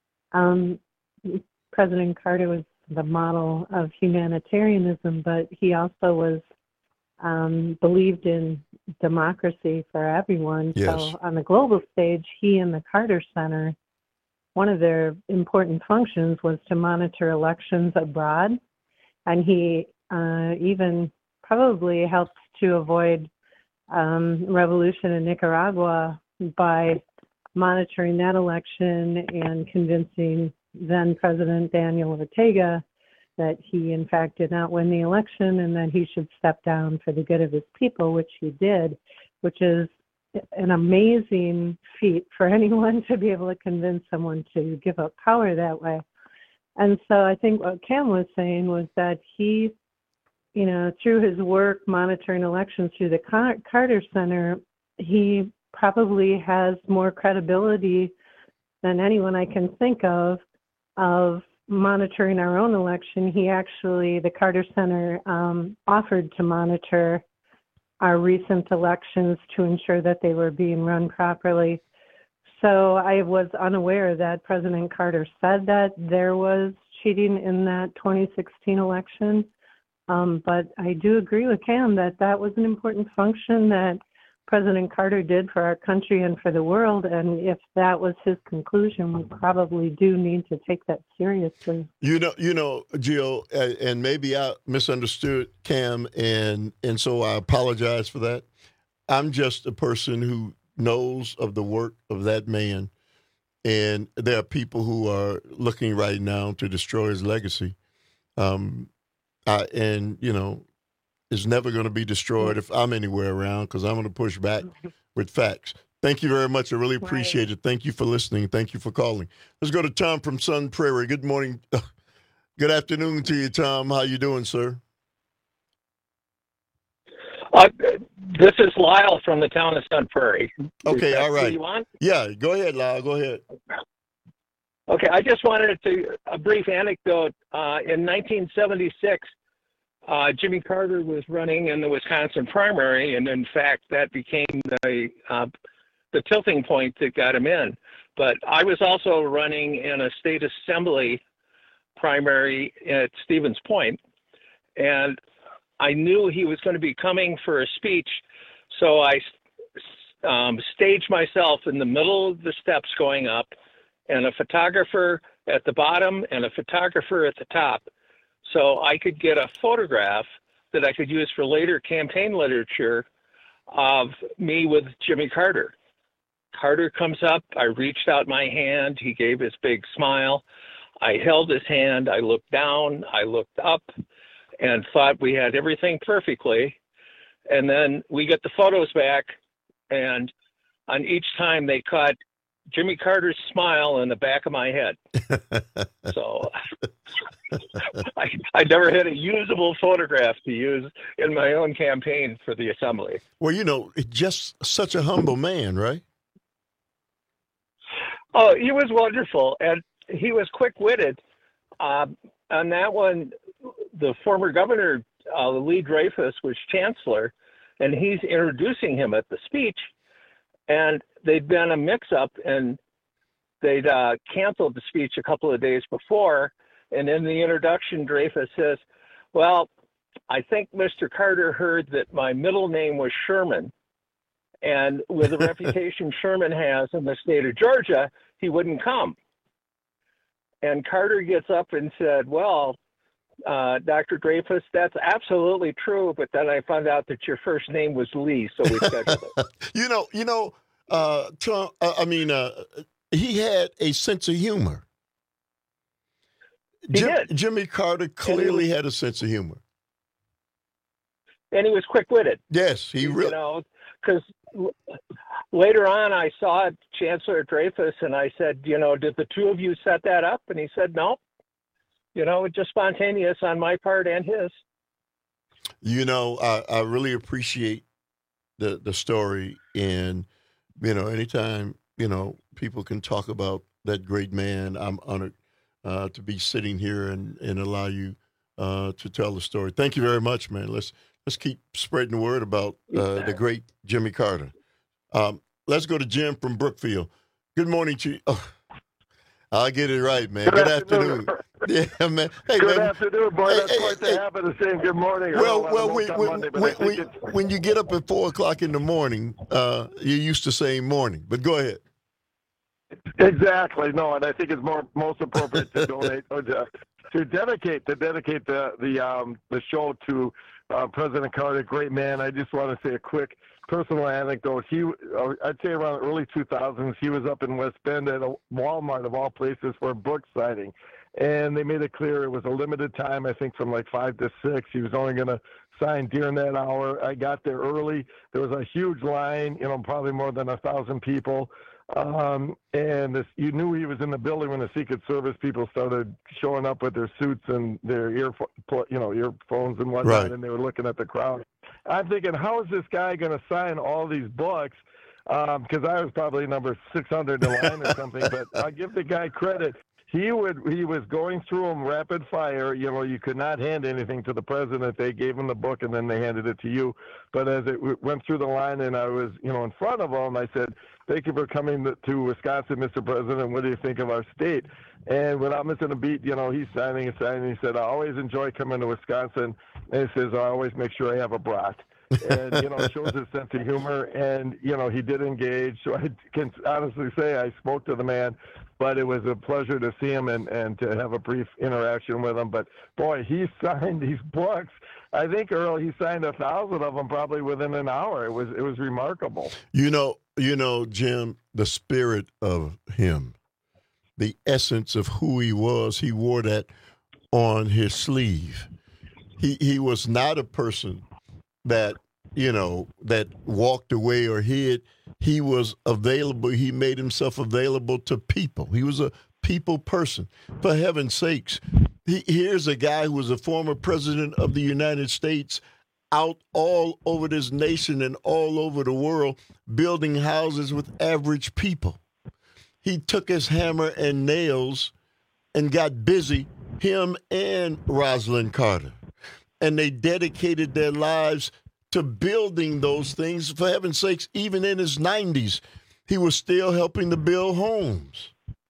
President Carter was the model of humanitarianism, but he also was believed in democracy for everyone. Yes. So on the global stage, he and the Carter Center, one of their important functions was to monitor elections abroad. And he even probably helped to avoid revolution in Nicaragua by monitoring that election and convincing then President Daniel Ortega that he, in fact, did not win the election and that he should step down for the good of his people, which he did, which is an amazing feat for anyone to be able to convince someone to give up power that way. And so I think what Cam was saying was that he, through his work monitoring elections through the Carter Center, he probably has more credibility than anyone I can think of monitoring our own election. The Carter Center offered to monitor our recent elections to ensure that they were being run properly. So I was unaware that President Carter said that there was cheating in that 2016 election. But I do agree with Cam that that was an important function that President Carter did for our country and for the world. And if that was his conclusion, we probably do need to take that seriously. You know, Jill, and maybe I misunderstood Cam, and so I apologize for that. I'm just a person who knows of the work of that man, and there are people who are looking right now to destroy his legacy. And, you know, it's never going to be destroyed if I'm anywhere around, because I'm going to push back with facts. Thank you very much. I really appreciate it. Thank you for listening. Thank you for calling. Let's go to Tom from Sun Prairie. Good morning. Good afternoon to you, Tom. How you doing, sir? This is Lyle from the town of Sun Prairie. Okay, all right. You want? Yeah, go ahead, Lyle. Go ahead. Okay, I just wanted a brief anecdote. In 1976, Jimmy Carter was running in the Wisconsin primary, and in fact, that became the tilting point that got him in. But I was also running in a state assembly primary at Stevens Point, and I knew he was going to be coming for a speech, so I staged myself in the middle of the steps going up, and a photographer at the bottom and a photographer at the top, so I could get a photograph that I could use for later campaign literature of me with Jimmy Carter. Carter comes up, I reached out my hand, he gave his big smile, I held his hand, I looked down, I looked up, and thought we had everything perfectly. And then we get the photos back, and on each time they caught Jimmy Carter's smile in the back of my head. So I never had a usable photograph to use in my own campaign for the assembly. Well, you know, just such a humble man, right? Oh, he was wonderful, and he was quick-witted. On that one, the former governor, Lee Dreyfus, was chancellor, and he's introducing him at the speech, and they'd been a mix-up, and they'd canceled the speech a couple of days before, and in the introduction, Dreyfus says, well, I think Mr. Carter heard that my middle name was Sherman, and with the reputation Sherman has in the state of Georgia, he wouldn't come. And Carter gets up and said, well, Dr. Dreyfus, that's absolutely true, but then I found out that your first name was Lee, so we scheduled it. Tom, he had a sense of humor. Jimmy Carter clearly had a sense of humor. And he was quick-witted. Yes, he really. You know, because later on I saw Chancellor Dreyfus and I said, you know, did the two of you set that up? And he said, no. You know, just spontaneous on my part and his. You know, I really appreciate the story. And, you know, anytime, you know, people can talk about that great man, I'm honored to be sitting here and allow you to tell the story. Thank you very much, man. Let's keep spreading the word about the great Jimmy Carter. Let's go to Jim from Brookfield. Good morning to you. Oh, I'll get it right, man. Good afternoon. Yeah, man. Hey, good man. Afternoon, boy. That's quite the habit of saying good morning. When you get up at 4 o'clock in the morning, you're used to saying morning. But go ahead. Exactly. No, and I think it's most appropriate to donate or to dedicate the show to President Carter, great man. I just want to say a quick personal anecdote. I'd say around the early 2000s, he was up in West Bend at a Walmart of all places for a book signing. And they made it clear it was a limited time, I think from like 5 to 6. He was only going to sign during that hour. I got there early. There was a huge line, you know, probably more than 1,000 people. You knew he was in the building when the Secret Service people started showing up with their suits and their earphones and whatnot, right. And they were looking at the crowd. I'm thinking, how is this guy going to sign all these books? Because I was probably number 600 in line or something, but I give the guy credit. he was going through them rapid fire. You know, you could not hand anything to the president. They gave him the book and then they handed it to you. But as it went through the line and I was, in front of him, I said, "Thank you for coming to Wisconsin, Mr. President. What do you think of our state?" And without missing a beat, he's signing and signing. He said, "I always enjoy coming to Wisconsin." And he says, "I always make sure I have a brat." And, it shows his sense of humor. And, he did engage. So I can honestly say I spoke to the man, but it was a pleasure to see him and to have a brief interaction with him. But, boy, he signed these books. I think, Earl, he signed 1,000 of them probably within an hour. It was remarkable. Jim, the spirit of him, the essence of who he was, he wore that on his sleeve. He was not a person that that walked away or hid. He was available. He made himself available to people. He was a people person. For heaven's sakes, here's a guy who was a former president of the United States out all over this nation and all over the world building houses with average people. He took his hammer and nails and got busy, him and Rosalind Carter. And they dedicated their lives to building those things. For heaven's sakes, even in his 90s, he was still helping to build homes.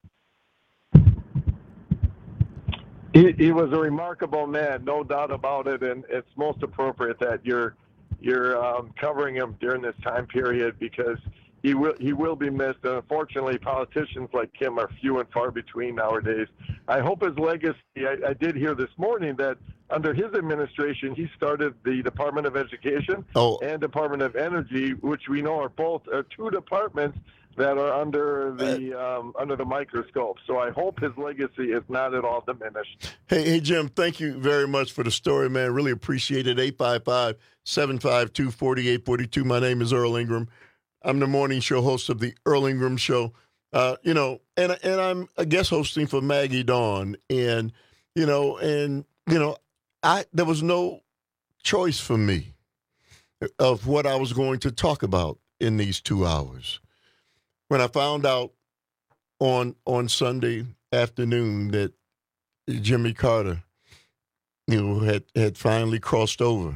He was a remarkable man, no doubt about it, and it's most appropriate that you're covering him during this time period because he will be missed. And unfortunately, politicians like him are few and far between nowadays. I hope his legacy. I did hear this morning that under his administration, he started the Department of Education and Department of Energy, which we know are two departments that are under the microscope. So I hope his legacy is not at all diminished. Hey, Jim, thank you very much for the story, man. Really appreciate it. 855-752-4842. My name is Earl Ingram. I'm the morning show host of the Earl Ingram Show. And I'm a guest hosting for Maggie Dawn. And there was no choice for me of what I was going to talk about in these 2 hours. When I found out on Sunday afternoon that Jimmy Carter, had finally crossed over,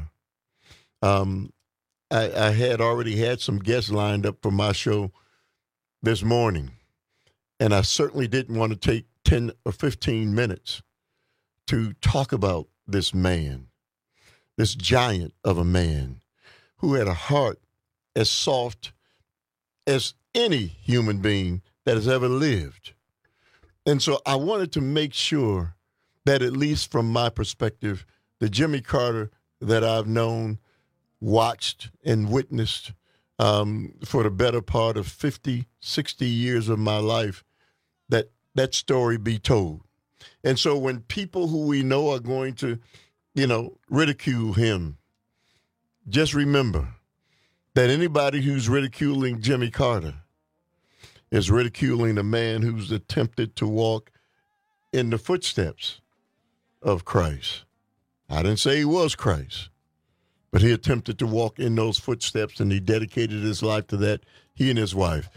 I had already had some guests lined up for my show this morning, and I certainly didn't want to take 10 or 15 minutes to talk about this man, this giant of a man who had a heart as soft as any human being that has ever lived. And so I wanted to make sure that, at least from my perspective, the Jimmy Carter that I've known, watched, and witnessed for the better part of 50, 60 years of my life, that story be told. And so when people who we know are going to, ridicule him, just remember that anybody who's ridiculing Jimmy Carter is ridiculing a man who's attempted to walk in the footsteps of Christ. I didn't say he was Christ, but he attempted to walk in those footsteps, and he dedicated his life to that, he and his wife.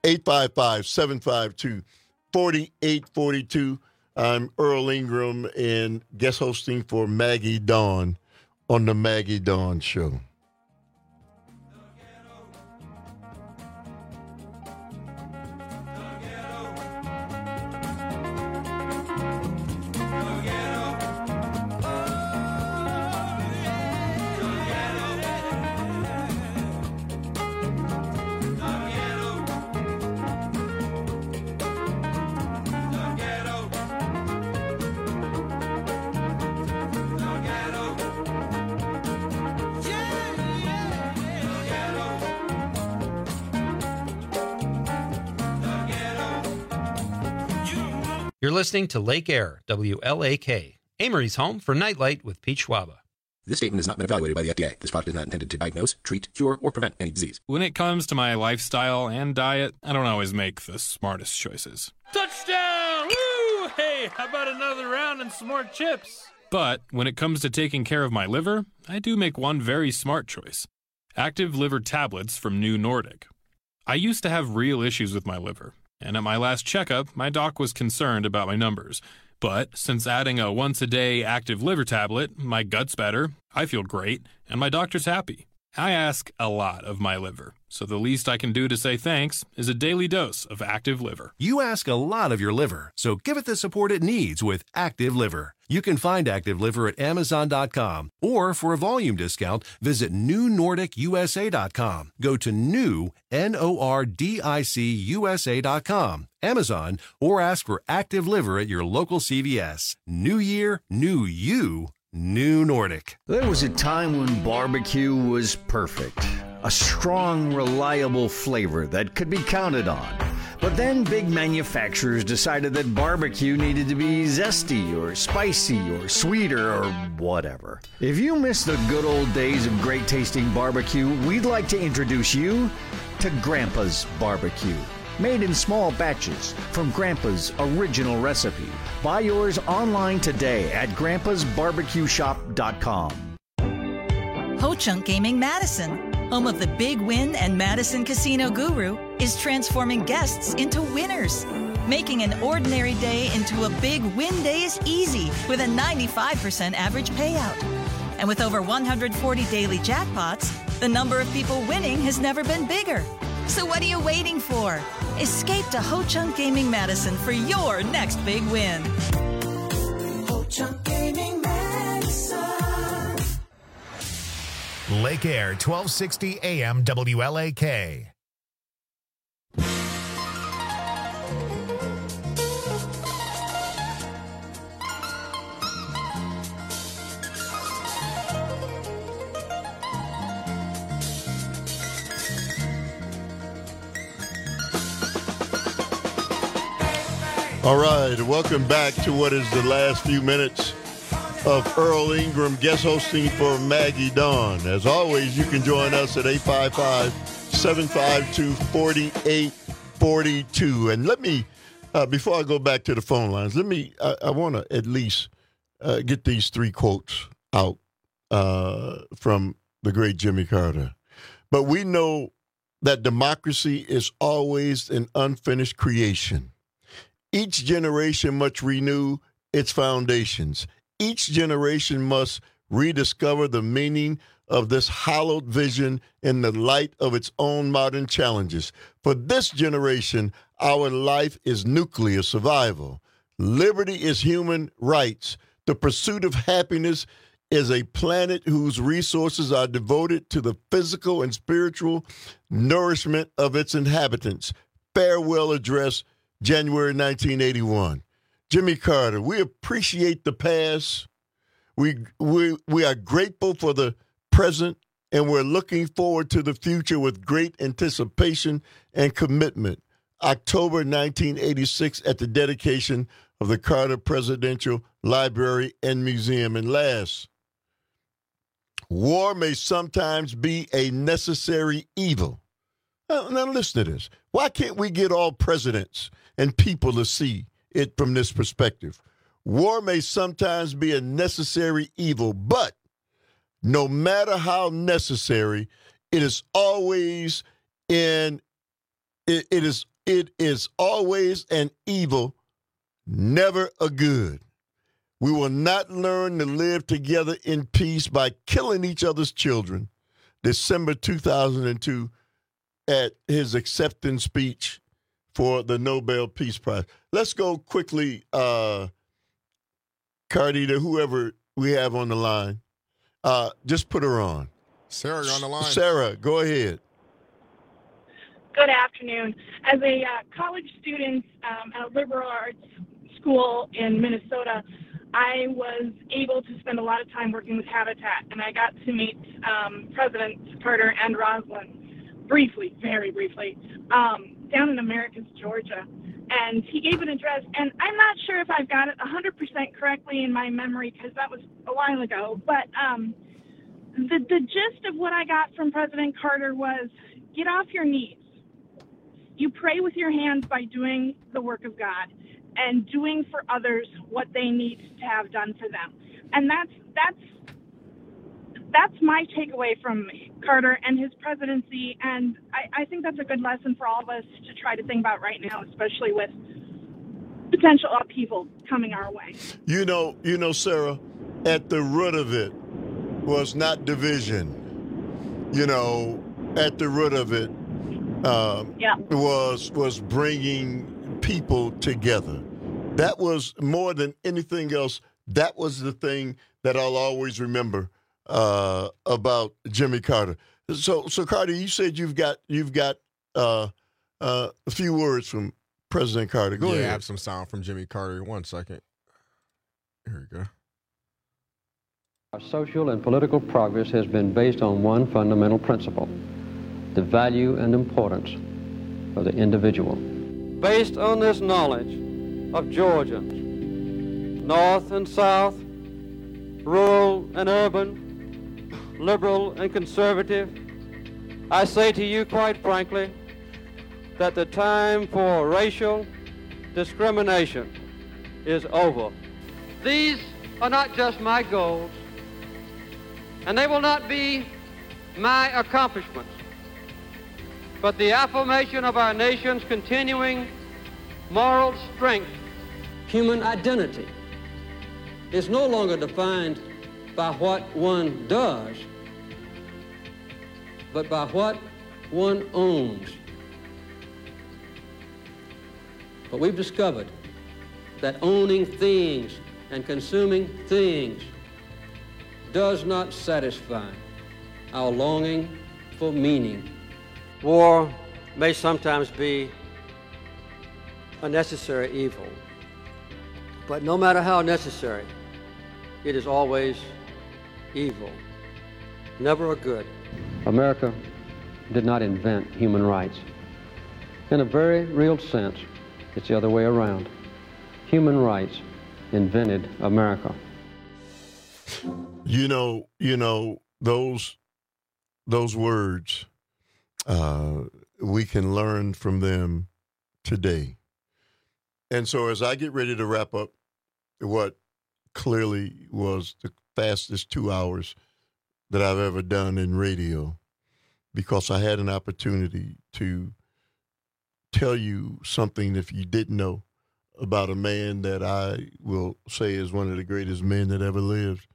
855-752-4842. I'm Earl Ingram and guest hosting for Maggie Dawn on the Maggie Dawn Show. You're listening to Lake Air, WLAK, Amory's home for Nightlight with Pete Schwaba. This statement has not been evaluated by the FDA. This product is not intended to diagnose, treat, cure, or prevent any disease. When it comes to my lifestyle and diet, I don't always make the smartest choices. Touchdown! Woo! Hey, how about another round and some more chips? But when it comes to taking care of my liver, I do make one very smart choice. Active Liver Tablets from New Nordic. I used to have real issues with my liver. And at my last checkup, my doc was concerned about my numbers. But since adding a once-a-day active liver tablet, my gut's better, I feel great, and my doctor's happy. I ask a lot of my liver, so the least I can do to say thanks is a daily dose of Active Liver. You ask a lot of your liver, so give it the support it needs with Active Liver. You can find Active Liver at Amazon.com, or for a volume discount, visit NewNordicUSA.com. Go to new, NORDICUSA.com, Amazon, or ask for Active Liver at your local CVS. New year, new you. New Nordic. There was a time when barbecue was perfect. A strong, reliable flavor that could be counted on. But then big manufacturers decided that barbecue needed to be zesty or spicy or sweeter or whatever. If you miss the good old days of great tasting barbecue, we'd like to introduce you to Grandpa's Barbecue. Made in small batches from Grandpa's original recipe. Buy yours online today at grandpasbarbecueshop.com. Ho-Chunk Gaming Madison, home of the Big Win and Madison Casino Guru, is transforming guests into winners. Making an ordinary day into a big win day is easy with a 95% average payout. And with over 140 daily jackpots, the number of people winning has never been bigger. So what are you waiting for? Escape to Ho-Chunk Gaming Madison for your next big win. Ho-Chunk Gaming Madison. Lake Air, 1260 AM WLAK. All right, welcome back to what is the last few minutes of Earl Ingram guest hosting for Maggie Dawn. As always, you can join us at 855-752-4842. And let me, before I go back to the phone lines, I want to at least get these three quotes out from the great Jimmy Carter. But we know that democracy is always an unfinished creation. Each generation must renew its foundations. Each generation must rediscover the meaning of this hallowed vision in the light of its own modern challenges. For this generation, our life is nuclear survival. Liberty is human rights. The pursuit of happiness is a planet whose resources are devoted to the physical and spiritual nourishment of its inhabitants. Farewell address, January 1981. Jimmy Carter, we appreciate the past. We are grateful for the present, and we're looking forward to the future with great anticipation and commitment. October 1986 at the dedication of the Carter Presidential Library and Museum. And last, war may sometimes be a necessary evil. Now listen to this. Why can't we get all presidents and people to see it from this perspective? War may sometimes be a necessary evil, but no matter how necessary, it is always it is always an evil, never a good. We will not learn to live together in peace by killing each other's children. December 2002, at his acceptance speech for the Nobel Peace Prize. Let's go quickly, Cardi, to whoever we have on the line. Just put her on. Sarah, you're on the line. Sarah, go ahead. Good afternoon. As a college student at a liberal arts school in Minnesota, I was able to spend a lot of time working with Habitat, and I got to meet Presidents Carter and Rosalynn briefly, very briefly, down in Americus, Georgia. And he gave an address, and I'm not sure if I've got it 100% correctly in my memory because that was a while ago, but the gist of what I got from President Carter was, get off your knees. You pray with your hands by doing the work of God and doing for others what they need to have done for them. And that's that's my takeaway from Carter and his presidency, and I think that's a good lesson for all of us to try to think about right now, especially with potential upheaval coming our way. You know, Sarah, at the root of it was not division. You know, at the root of it was bringing people together. That was more than anything else. That was the thing that I'll always remember about Jimmy Carter. So Carter, you said you've got a few words from President Carter. Go ahead. I have some sound from Jimmy Carter. 1 second. Here we go. Our social and political progress has been based on one fundamental principle: the value and importance of the individual. Based on this knowledge of Georgians, North and South, rural and urban, liberal and conservative, I say to you quite frankly that the time for racial discrimination is over. These are not just my goals, and they will not be my accomplishments, but the affirmation of our nation's continuing moral strength. Human identity is no longer defined by what one does, but by what one owns. But we've discovered that owning things and consuming things does not satisfy our longing for meaning. War may sometimes be a necessary evil, but no matter how necessary, it is always evil, never a good. America did not invent human rights. In a very real sense, it's the other way around. Human rights invented America. You know those words, we can learn from them today. And so as I get ready to wrap up what clearly was the fastest 2 hours that I've ever done in radio, because I had an opportunity to tell you something, if you didn't know, about a man that I will say is one of the greatest men that ever lived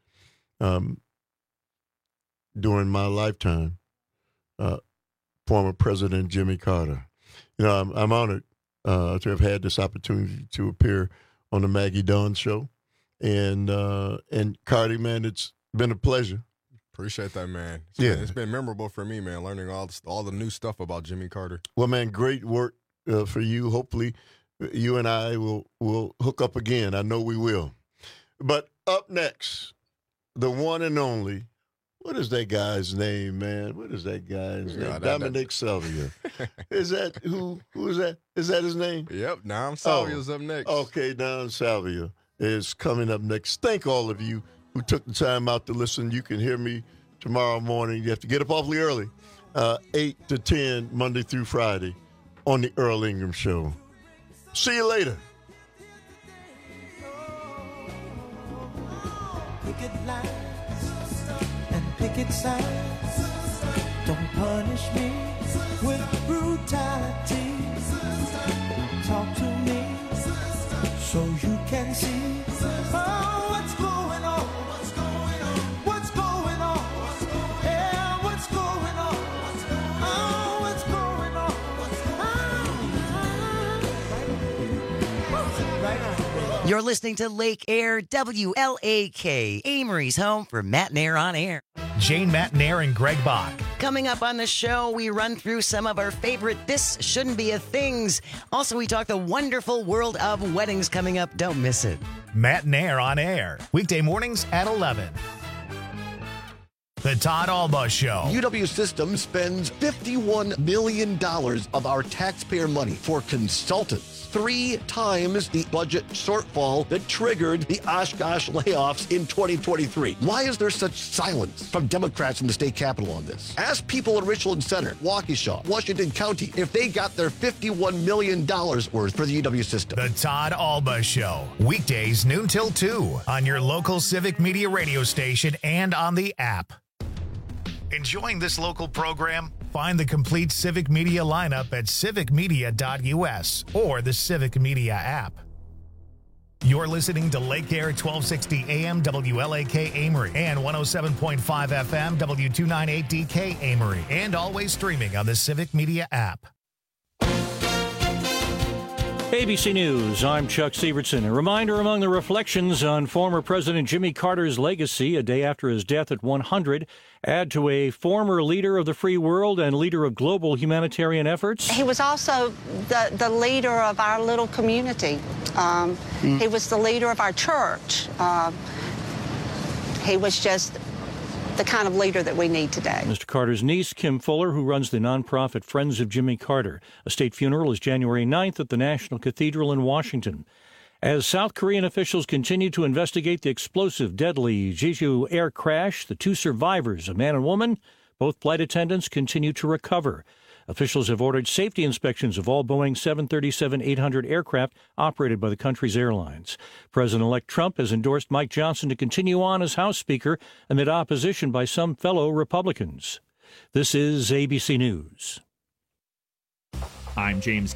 during my lifetime, former President Jimmy Carter. You know, I'm honored to have had this opportunity to appear on the Maggie Dawn Show. And Carter, man, it's been a pleasure. Appreciate that, man. It's been memorable for me, man, learning all the new stuff about Jimmy Carter. Well, man, great work for you. Hopefully you and I will hook up again. I know we will. But up next, the one and only, what is that guy's name, man? What is that guy's name? Dominic Salvia. Is that who is that? Is that his name? Yep, Dom Salvia's up next. Okay, Dom Salvia is coming up next. Thank all of you who took the time out to listen. You can hear me tomorrow morning. You have to get up awfully early, 8 to 10, Monday through Friday, on the Earl Ingram Show. See you later. Picket lines and picket signs. Don't punish me with brutality. Talk to me so you can see what's going on. What's going on? Yeah, what's going on? Oh, what's going on? Right now. You're listening to Lake Air WLAK, Amory's home for Matt Nair on Air. Jane Matt Nair and Greg Bach. Coming up on the show, we run through some of our favorite This Shouldn't Be a Things. Also, we talk the wonderful world of weddings coming up. Don't miss it. Matt Nair on Air, weekday mornings at 11. The Todd Alba Show. UW Systems spends $51 million of our taxpayer money for consultants. 3 times the budget shortfall that triggered the Oshkosh layoffs in 2023. Why is there such silence from Democrats in the state capitol on this? Ask people in Richland Center, Waukesha, Washington County, if they got their $51 million worth for the UW system. The Todd Alba Show. Weekdays noon till 2 on your local Civic Media radio station and on the app. Enjoying this local program? Find the complete Civic Media lineup at civicmedia.us or the Civic Media app. You're listening to Lake Air 1260 AM WLAK Amory and 107.5 FM W298DK Amory, and always streaming on the Civic Media app. ABC News, I'm Chuck Sievertson. A reminder among the reflections on former President Jimmy Carter's legacy a day after his death at 100. Add to a former leader of the free world and leader of global humanitarian efforts. He was also the leader of our little community. He was the leader of our church. He was just the kind of leader that we need today. Mr. Carter's niece, Kim Fuller, who runs the nonprofit Friends of Jimmy Carter. A state funeral is January 9th at the National Cathedral in Washington. As South Korean officials continue to investigate the explosive, deadly Jeju air crash, the two survivors, a man and woman, both flight attendants, continue to recover. Officials have ordered safety inspections of all Boeing 737-800 aircraft operated by the country's airlines. President-elect Trump has endorsed Mike Johnson to continue on as House Speaker amid opposition by some fellow Republicans. This is ABC News. I'm James